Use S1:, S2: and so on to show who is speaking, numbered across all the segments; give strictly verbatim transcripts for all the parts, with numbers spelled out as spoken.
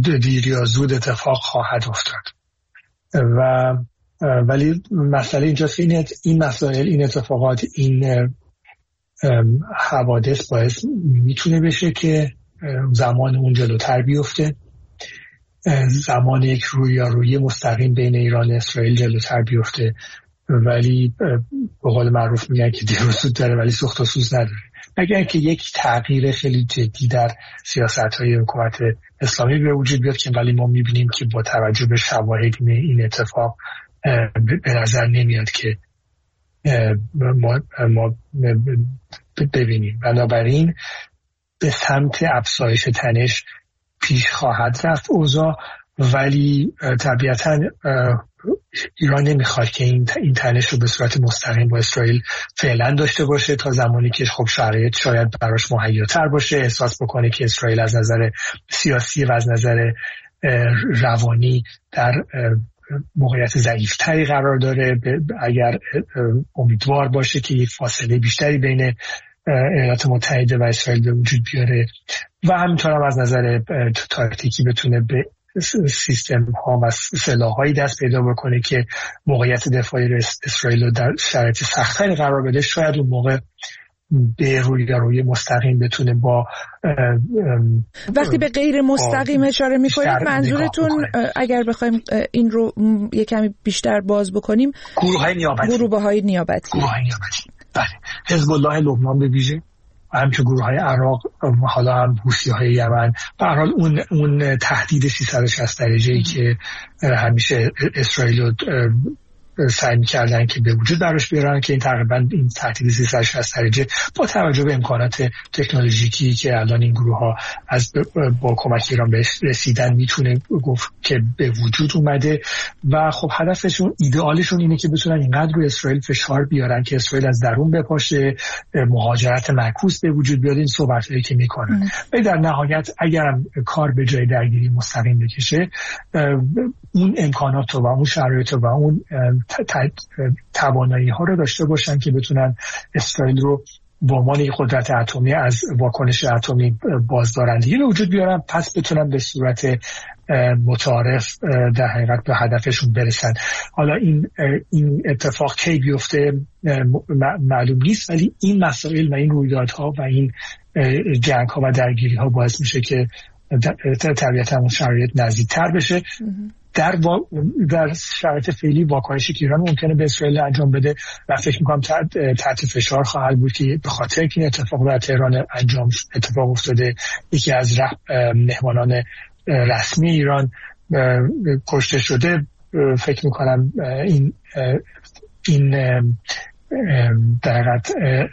S1: دیر یا زود اتفاق خواهد افتاد. و ولی مسئله اینجاست که این این مسائل، این اتفاقات، این حوادث باعث میتونه بشه که زمان اون جلوتر بیفته، زمان یک رویارویی مستقیم بین ایران و اسرائیل جلوتر بیفته، ولی به قول معروف میگن که دیر و زود داره ولی سوخت و سوز نداره. اگر که یک تغییر خیلی جدی در سیاست‌های حکومت اسلامی به وجود بیاد که ولی ما میبینیم که با توجه به شواهد این اتفاق به نظر نمیاد که ما, ما ببینیم. بنابراین به سمت افزایش تنش پیش خواهد رفت اوضاع، ولی طبیعتاً ایران نمیخواد که این این تنش رو به صورت مستقیم با اسرائیل فعلا داشته باشه تا زمانی که خب شرایط شاید براش مهیاتر باشه، احساس بکنه که اسرائیل از نظر سیاسی و از نظر روانی در موقعیت ضعیفتری قرار داره. اگر امیدوار باشه که یک فاصله بیشتری بین ایالات متحده و اسرائیل به وجود بیاره و همینطور هم از نظر تاکتیکی بتونه به سیستم ها و سلاح هایی دست پیدا بکنه که موقعیت دفاعی اسرائیل رو در شرایط سختری قرار بده. شاید اون موقع به روی مستقیم بتونه با
S2: وقتی به غیر مستقیم اشاره میکنید منظورتون اگر بخوایم این رو یه کمی بیشتر باز بکنیم
S1: گروه های نیابتی
S2: گروه های نیابتی
S1: گروه های نیابتی بله، حزب الله لبنان به ویژه، همچون گروه های عراق، حالا هم حوثی های یمن، به هر حال اون اون تهدید سیصد و شصت درجه‌ای که همیشه اسرائیل رو سعی می‌کردن که به وجود براش بیارن که این تقریبا این تهدید سیصد و شصت درجه با توجه به امکانات تکنولوژیکی که الان این گروه ها از با کمک ایران بهش رسیدن میتونه گفت که به وجود اومده و خب هدفشون ایدئالشون اینه که بتونن اینقدر روی اسرائیل فشار بیارن که اسرائیل از درون بپاشه، مهاجرت معکوس به وجود بیاد. این صحبتایی که میکنن و در نهایت اگر کار به جای درگیری مستقیم بکشه اون امکانات و اون شرایط و اون توانایی ها رو داشته باشن که بتونن اسرائیل رو به عنوان یک قدرت اتمی از واکنش اتمی بازدارندگی به وجود بیارن، پس بتونن به صورت متعارف در حقیقت به هدفشون برسن. حالا این این اتفاق کی بیفته معلوم نیست، ولی این مسائل و این رویدادها و این جنگ ها و درگیری ها باعث میشه که طبیعتا اون شرایط نزدیکتر بشه. در وا... در شرایط فعلی واکنشی که ایران ممکنه به اسرائیل انجام بده و فکر می‌کنم تحت فشار خواهد بود که به خاطر که این اتفاق در تهران انجام اتفاق افتاده، یکی از مهمانان رسمی ایران کشته شده، فکر می‌کنم این این در حقیقت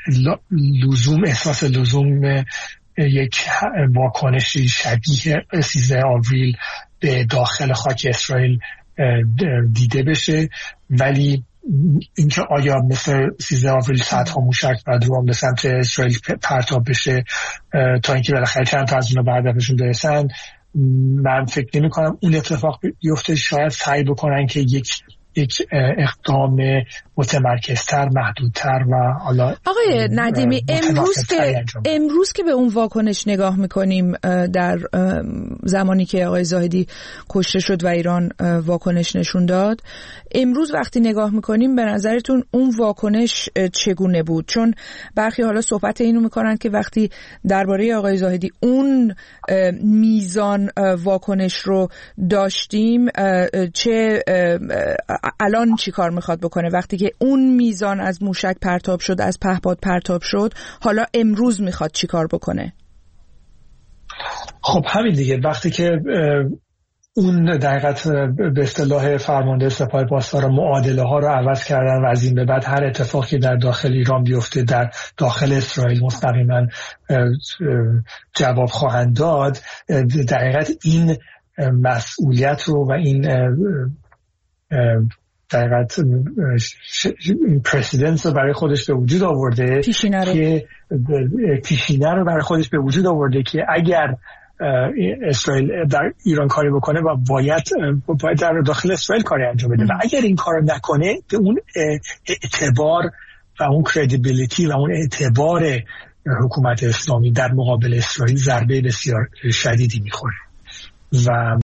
S1: لزوم احساس لزوم یک واکنشی شبیه سیزده آوریل به داخل خاک اسرائیل دیده بشه. ولی اینکه آیا مثل سیزده آوریل صدها موشک و درون به سمت اسرائیل پرتاب بشه تا اینکه بالاخره چند تا از اونا به هدفشون برسن، من فکر نمی کنم اون اتفاق بیفته. شاید سعی بکنن که یک یک اقدام متمرکزتر، محدودتر و حالا
S2: آقای ندیمی امروز که امروز که به اون واکنش نگاه میکنیم در زمانی که آقای زاهدی کشته شد و ایران واکنش نشون داد، امروز وقتی نگاه میکنیم به نظرتون اون واکنش چگونه بود؟ چون برخی حالا صحبت اینو میکنن که وقتی درباره آقای زاهدی اون میزان واکنش رو داشتیم، چه الان چی کار میخواد بکنه وقتی که اون میزان از موشک پرتاب شد، از پهپاد پرتاب شد، حالا امروز میخواد چی کار بکنه؟
S1: خب همین دیگه، وقتی که اون دقیقت به اصطلاح فرمانده سپاه پاسدار معادله ها رو عوض کردن و از این به بعد هر اتفاقی در داخل ایران بیفته در داخل اسرائیل مستقیما جواب خواهند داد، دقیقت این مسئولیت رو و این دقیقت پرسیدنس رو برای خودش به وجود آورده،
S2: پیشینه رو.
S1: که پیشینه رو برای خودش به وجود آورده که اگر اسرائیل در ایران کاری بکنه و باید باید در داخل اسرائیل کاری انجام بده و اگر این کار نکنه به اون اعتبار و اون کردیبیلیتی و اون اعتبار حکومت اسلامی در مقابل اسرائیل ضربه بسیار شدیدی میخوره و